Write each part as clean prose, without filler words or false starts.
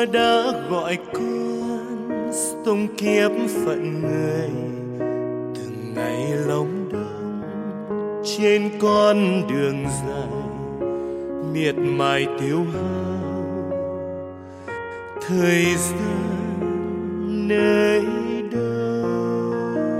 Chúa đã gọi con sông kiếp phận người, từng ngày lòng đông trên con đường dài miệt mài tiêu hao thời gian nơi đâu.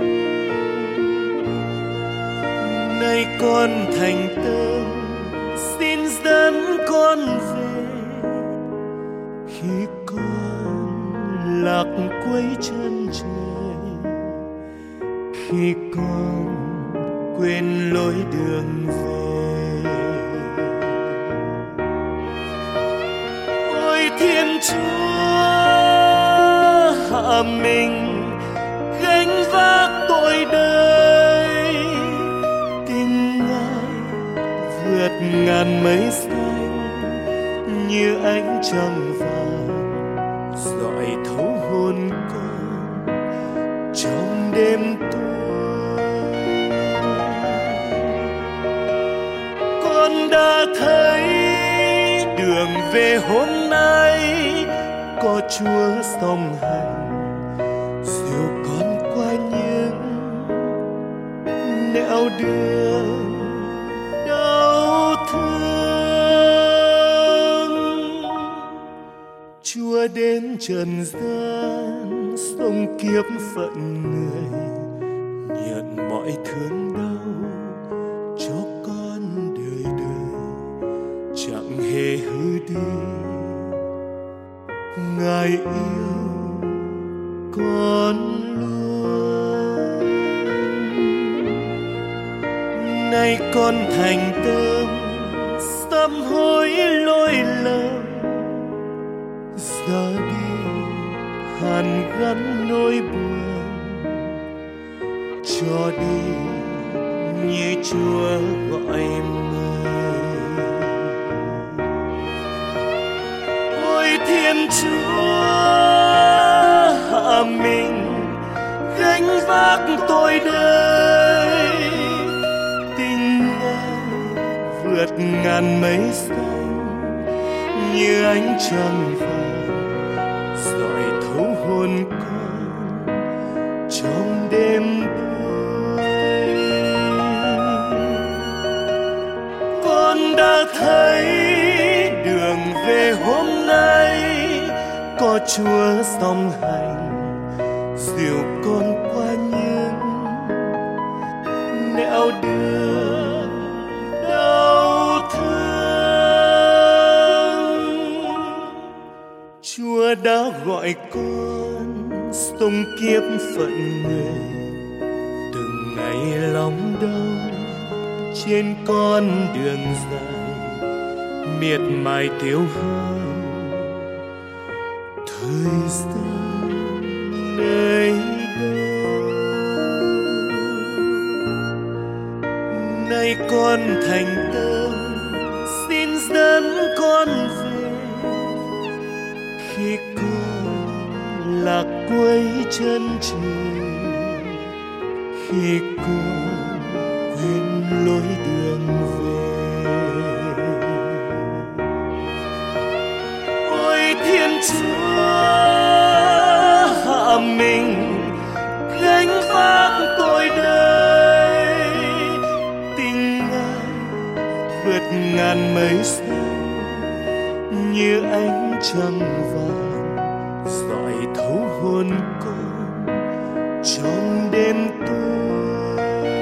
Nay con thành tâm xin dẫn con về, khi con lạc quay chân trời, khi con quên lối đường về. Ôi Thiên Chúa hạ mình gánh vác tội đời, tình Ngài vượt ngàn mây xanh như ánh trăng vàng, rọi thấu hồn con trong đêm tối. Con đã thấy đường về hôm nay, có Chúa song hành dìu con qua những nẻo đường đau thương. Chúa đến trần gian sông kiếp phận người, nhận mọi thương đau cho con đời đời chẳng hề hư đi. Ngài yêu con luôn. Nay con thành tâm sám hối lỗi lầm, ra đi hàn gắn nỗi buồn, cho đi như Chúa gọi mời. Ôi Thiên Chúa hạ mình gánh vác tội đời, tình Ngài vượt ngàn mây xanh như ánh trăng vàng, rọi thấu hồn con trong đêm tối. Con đã thấy đường về hôm nay, có Chúa song hành dìu con qua những nẻo đường đau thương. Chúa đã gọi con sông kiếp phận người, từng ngày lòng đau trên con đường dài miệt mài tiêu hao thời gian nơi đâu. Nay con thành tâm xin dẫn con về, khi con lạc quay chân trời, khi con quên lối đường về. Ôi Thiên Chúa hạ mình gánh vác tội đời, tình Ngài vượt ngàn mây xanh như ánh trăng vàng, rọi thấu hồn con trong đêm tối.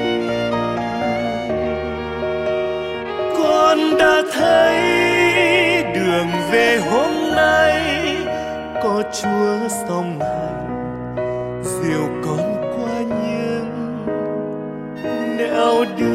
Con đã thấy đường về hôm nay, có Chúa song hành dìu con qua những nẻo đường